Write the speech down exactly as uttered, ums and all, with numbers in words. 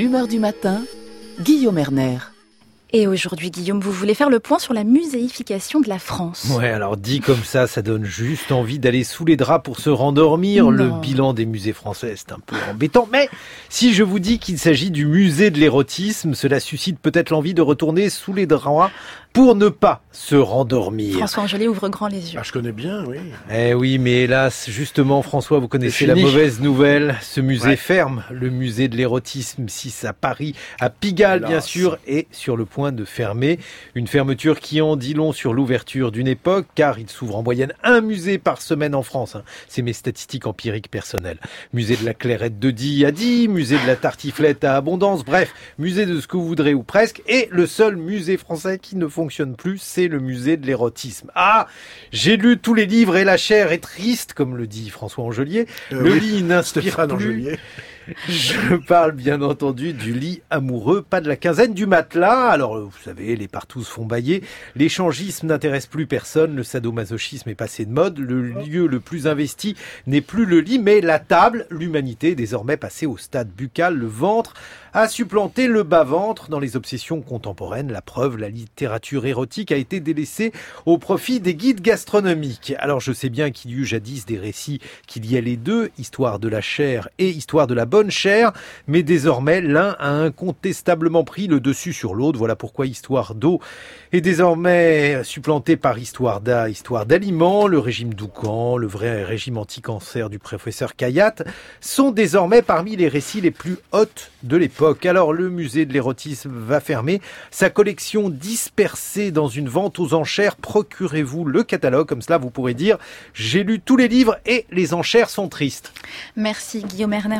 l'humeur du matin, Guillaume Erner. Et aujourd'hui, Guillaume, vous voulez faire le point sur la muséification de la France. Ouais, alors dit comme ça, ça donne juste envie d'aller sous les draps pour se rendormir. Non. Le bilan des musées français, c'est un peu embêtant. Mais si je vous dis qu'il s'agit du musée de l'érotisme, cela suscite peut-être l'envie de retourner sous les draps pour ne pas se rendormir. François Angelier ouvre grand les yeux. Ah, je connais bien, oui. Eh oui, mais hélas, justement, François, vous connaissez la fini. mauvaise nouvelle. Ce musée Ouais. ferme, le musée de l'érotisme, six à Paris, à Pigalle, Hélas. bien sûr, est sur le point de fermer. Une fermeture qui en dit long sur l'ouverture d'une époque, car il s'ouvre en moyenne un musée par semaine en France. hein. C'est mes statistiques empiriques personnelles. Musée de la Clairette de Die à Die, musée de la Tartiflette à Abondance, bref, musée de ce que vous voudrez ou presque. Et le seul musée français qui ne fonctionne plus, c'est le musée de l'érotisme. Ah, j'ai lu tous les livres et la chair est triste, comme le dit François Angelier. Euh, le oui, lit n'inspire Stéphane plus. Angelier. Je parle bien entendu du lit amoureux, pas de la quinzaine du matelas. Alors, vous savez, les partous font bailler. L'échangisme n'intéresse plus personne. Le sadomasochisme est passé de mode. Le lieu le plus investi n'est plus le lit, mais la table. L'humanité est désormais passée au stade buccal. Le ventre a supplanté le bas-ventre dans les obsessions contemporaines. La preuve, la littérature érotique a été délaissée au profit des guides gastronomiques. Alors, je sais bien qu'il y eut jadis des récits qui liaient les deux, histoire de la chair et histoire de la bonne chair, mais désormais l'un a incontestablement pris le dessus sur l'autre. Voilà pourquoi Histoire d'eau est désormais supplantée par Histoire d'A, Histoire d'aliments. Le régime Doucan, le vrai régime anti-cancer du professeur Kayat sont désormais parmi les récits les plus hauts de l'époque. Alors le musée de l'érotisme va fermer, sa collection dispersée dans une vente aux enchères. Procurez-vous le catalogue, comme cela vous pourrez dire j'ai lu tous les livres et les enchères sont tristes. Merci Guillaume Erner.